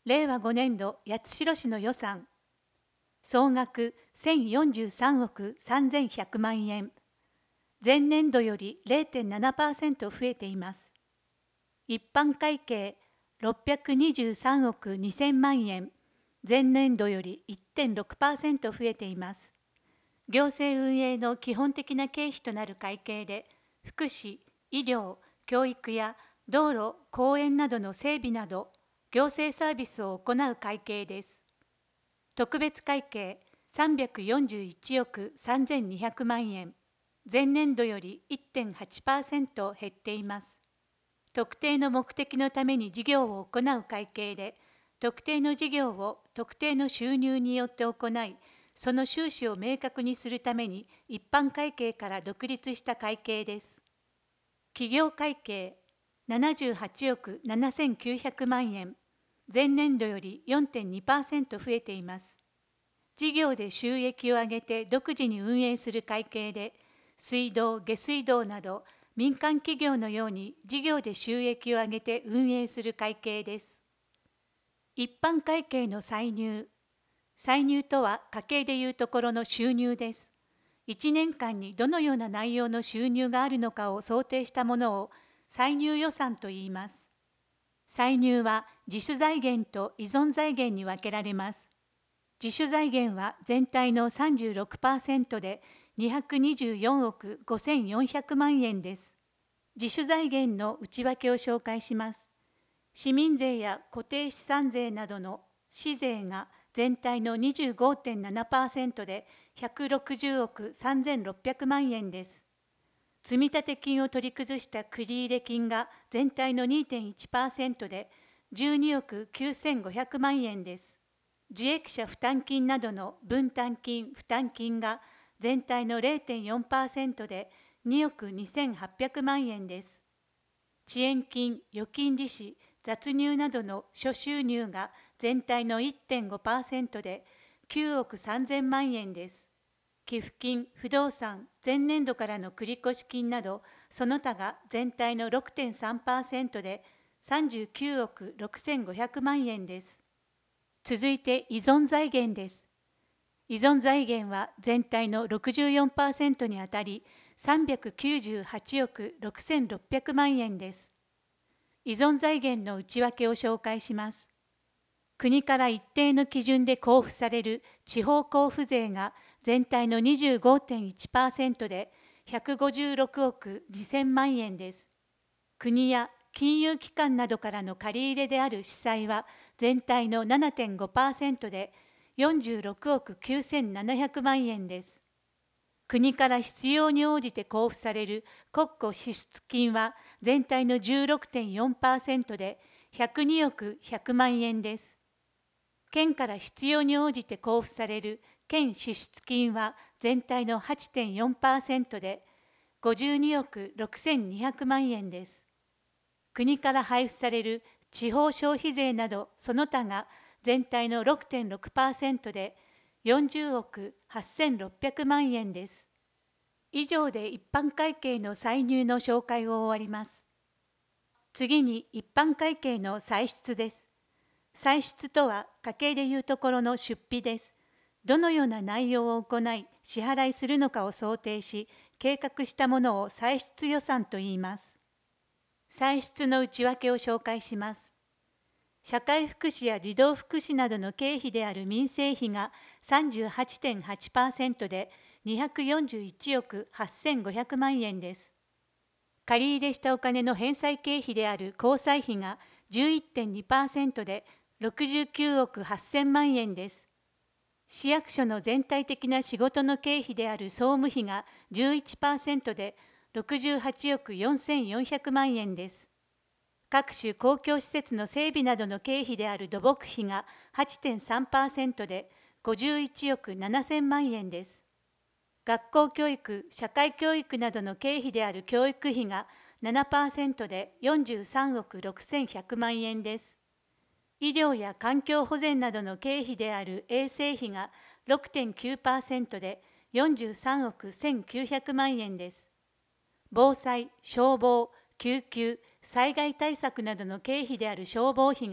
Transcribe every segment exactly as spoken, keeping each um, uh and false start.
れいわごねんど八代市の予算、総額せんよんじゅうさんおくさんぜんひゃくまんえん、前年度より れいてんななパーセント 増えています。一般会計ろっぴゃくにじゅうさんおくにせんまんえん、前年度より いってんろくパーセント 増えています。行政運営の基本的な経費となる会計で、福祉、医療、教育や道路・公園などの整備など、行政サービスを行う会計です。特別会計さんびゃくよんじゅういちおくさんぜんにひゃくまんえん、前年度より いってんはちパーセント 減っています。特定の目的のために事業を行う会計で、特定の事業を特定の収入によって行い、その収支を明確にするために一般会計から独立した会計です。企業会計ななじゅうはちおくななせんきゅうひゃくまんえん、前年度より よんてんにパーセント 増えています。事業で収益を上げて独自に運営する会計で、水道・下水道など民間企業のように事業で収益を上げて運営する会計です。一般会計の歳入。歳入とは家計でいうところの収入です。いちねんかんにどのような内容の収入があるのかを想定したものを歳入予算といいます。歳入は自主財源と依存財源に分けられます。自主財源は全体の さんじゅうろくパーセント でにひゃくにじゅうよんおくごせんよんひゃくまんえんです。自主財源の内訳を紹介します。市民税や固定資産税などの市税が全体の にじゅうごてんななパーセント でひゃくろくじゅうおくさんぜんろっぴゃくまんえんです。積立金を取り崩した繰入金が全体の にてんいちパーセント でじゅうにおくきゅうせんごひゃくまんえんです。受益者負担金などの分担金・負担金が全体の れいてんよんパーセント でにおくにせんはっぴゃくまんえんです。遅延金・預金利子・雑入などの諸収入が全体の いってんごパーセント できゅうおくさんぜんまんえんです。寄付金・不動産・前年度からの繰越金などその他が全体の ろくてんさんパーセント でさんじゅうきゅうおくろくせんごひゃくまんえんです。続いて依存財源です。依存財源は全体の ろくじゅうよんパーセント にあたりさんびゃくきゅうじゅうはちおくろくせんろっぴゃくまんえんです。依存財源の内訳を紹介します。国から一定の基準で交付される地方交付税が全体の にじゅうごてんいちパーセント でひゃくごじゅうろくおくにせんまんえんです。国や金融機関などからの借り入れである市債は全体の ななてんごパーセント でよんじゅうろくおくきゅうせんななひゃくまんえんです。国から必要に応じて交付される国庫支出金は全体の じゅうろくてんよんパーセント でひゃくにおくひゃくまんえんです。県から必要に応じて交付される県支出金は全体の はちてんよんパーセント でごじゅうにおくろくせんにひゃくまんえんです。国から配付される地方消費税などその他が全体の ろくてんろくパーセント でよんじゅうおくはっせんろっぴゃくまんえんです。以上で一般会計の歳入の紹介を終わります。次に一般会計の歳出です。歳出とは家計でいうところの出費です。どのような内容を行い支払いするのかを想定し計画したものを歳出予算と言います。歳出の内訳を紹介します。社会福祉や児童福祉などの経費である民生費が さんじゅうはちてんはちパーセント でにひゃくよんじゅういちおくはっせんごひゃくまんえんです。借り入れしたお金の返済経費である交際費が じゅういってんにパーセント でろくじゅうきゅうおくはっせんまんえんです。市役所の全体的な仕事の経費である総務費が じゅういちパーセント でろくじゅうはちおくよんせんよんひゃくまんえんです。各種公共施設の整備などの経費である土木費が はちてんさんパーセント でごじゅういちおくななせんまんえんです。学校教育・社会教育などの経費である教育費が ななパーセント でよんじゅうさんおくろくせんひゃくまんえんです。医療や環境保全などの経費である衛生費が ろくてんきゅうパーセント でよんじゅうさんおくせんきゅうひゃくまんえんです。防災・消防・救急・災害対策などの経費である消防費が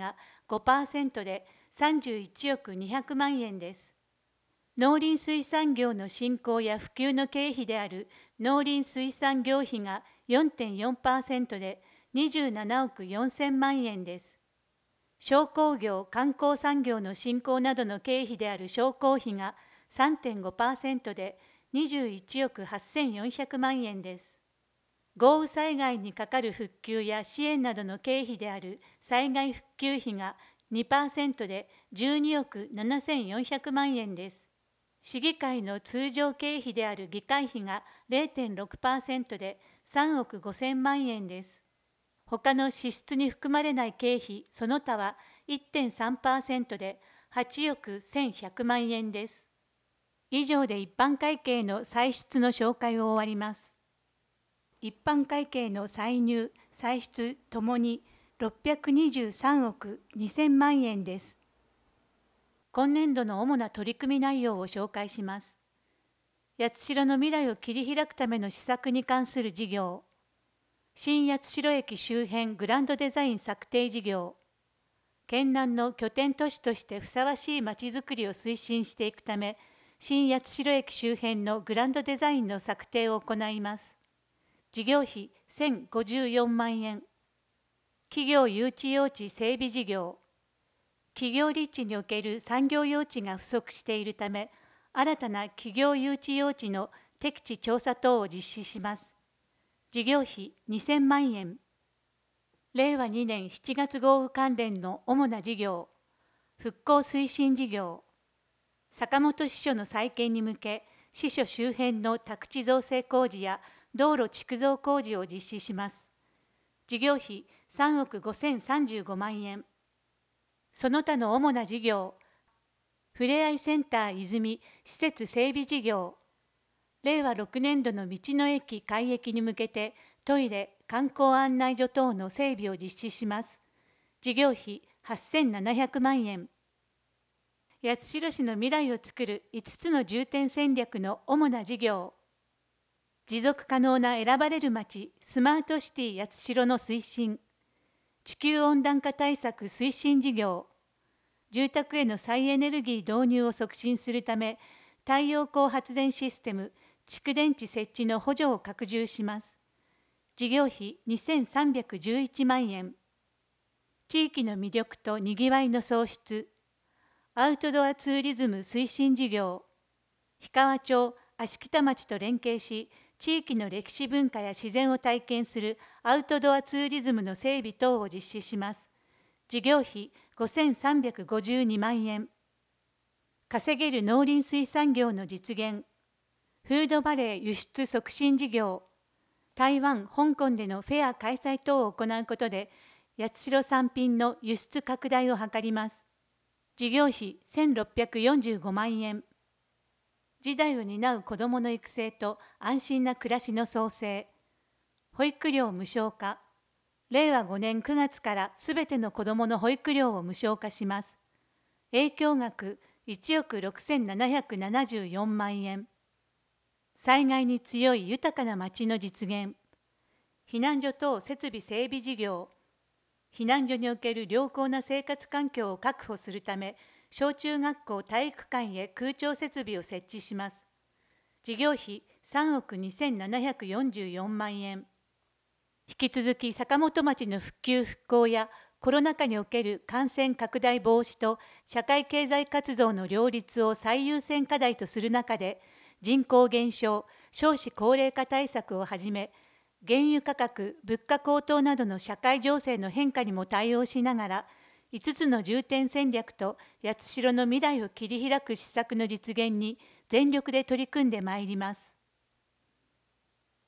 ごパーセント でさんじゅういちおくにひゃくまんえんです。農林水産業の振興や普及の経費である農林水産業費が よんてんよんパーセント でにじゅうななおくよんせんまんえんです。商工業・観光産業の振興などの経費である商工費が さんてんごパーセント でにじゅういちおくはっせんよんひゃくまんえんです。豪雨災害にかかる復旧や支援などの経費である災害復旧費が にパーセント でじゅうにおくななせんよんひゃくまんえんです。市議会の通常経費である議会費が れいてんろくパーセント でさんおくごせんまんえんです。他の支出に含まれない経費その他は いってんさんパーセント ではちおくせんひゃくまんえんです。以上で一般会計の歳出の紹介を終わります。一般会計の歳入・歳出ともにろっぴゃくにじゅうさんおくにせんまんえんです。今年度の主な取り組み内容を紹介します。八代の未来を切り開くための施策に関する事業、新八代駅周辺グランドデザイン策定事業、県南の拠点都市としてふさわしいまちづくりを推進していくため、新八代駅周辺のグランドデザインの策定を行います。事業費せんごじゅうよんまんえん。企業誘致用地整備事業。企業立地における産業用地が不足しているため、新たな企業誘致用地の適地調査等を実施します。事業費にせんまんえん。れいわにねんしちがつ豪雨関連の主な事業、復興推進事業、坂本支所の再建に向け、支所周辺の宅地造成工事や道路築造工事を実施します。事業費さんおくごせんさんじゅうごまんえん。その他の主な事業、ふれあいセンター泉施設整備事業、れいわろくねんどの道の駅開駅に向けてトイレ・観光案内所等の整備を実施します。事業費はっせんななひゃくまんえん。八代市の未来をつくるいつつの重点戦略の主な事業、持続可能な選ばれるまちスマートシティ八代の推進、地球温暖化対策推進事業、住宅への再エネルギー導入を促進するため、太陽光発電システム、蓄電池設置の補助を拡充します。事業費にせんさんびゃくじゅういちまんえん。地域の魅力とにぎわいの創出、アウトドアツーリズム推進事業、氷川町、芦北町と連携し、地域の歴史文化や自然を体験するアウトドアツーリズムの整備等を実施します。事業費ごせんさんびゃくごじゅうにまんえん。稼げる農林水産業の実現、フードバレー輸出促進事業、台湾、香港でのフェア開催等を行うことで、八代産品の輸出拡大を図ります。事業費せんろっぴゃくよんじゅうごまんえん。次代を担う子どもの育成と安心な暮らしの創生、保育料無償化、れいわごねんくがつからすべての子どもの保育料を無償化します。影響額いちおくろくせんななひゃくななじゅうよんまんえん。災害に強い豊かなまちの実現、避難所等設備整備事業、避難所における良好な生活環境を確保するため、小中学校体育館へ空調設備を設置します。事業費さんおくにせんななひゃくよんじゅうよんまんえん。引き続き坂本町の復旧復興やコロナ禍における感染拡大防止と社会経済活動の両立を最優先課題とする中で、人口減少、少子高齢化対策をはじめ、原油価格、物価高騰などの社会情勢の変化にも対応しながら、いつつの重点戦略と八代の未来を切り開く施策の実現に全力で取り組んでまいります。